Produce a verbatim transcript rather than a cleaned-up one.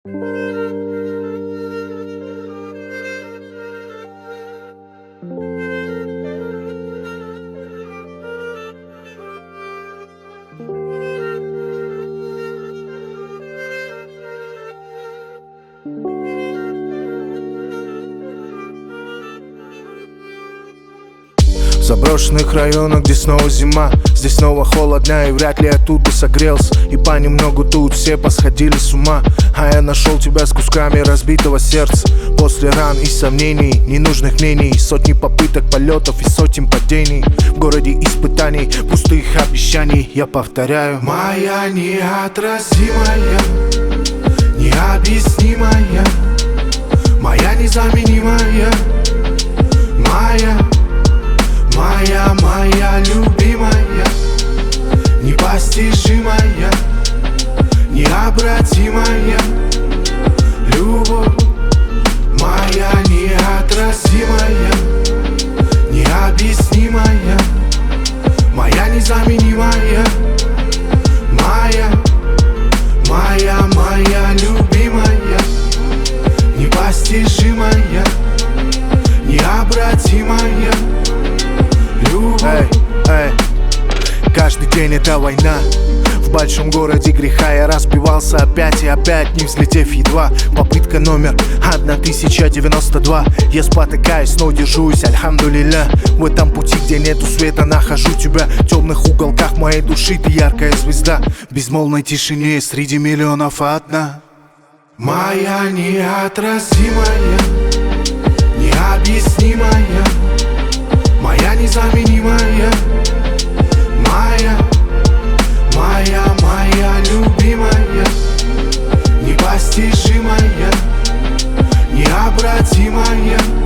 В заброшенных районах, где снова зима, здесь снова холодно и вряд ли оттуда согрелся. И понемногу тут все посходили с ума, а я нашел тебя с кусками разбитого сердца. После ран и сомнений, ненужных мнений, сотни попыток полетов и сотен падений. В городе испытаний, пустых обещаний, я повторяю: моя неотразимая, необъяснимая, моя незаменимая, моя Моя, моя любимая, непостижимая, необратимая любовь. Моя неотразимая, необъяснимая, моя незаменимая, моя, моя, моя любимая, непостижимая, необратимая. Эй, эй. Каждый день это война. В большом городе греха я разбивался опять и опять, не взлетев едва. Попытка номер тысяча девяносто два. Я спотыкаюсь, но держусь, альхамдулилля. В этом пути, где нету света, нахожу тебя. В темных уголках моей души ты яркая звезда. В безмолвной тишине среди миллионов одна. Моя неотразимая, необъяснимая, моя незаменимая, моя, моя, моя любимая, непостижимая, необратимая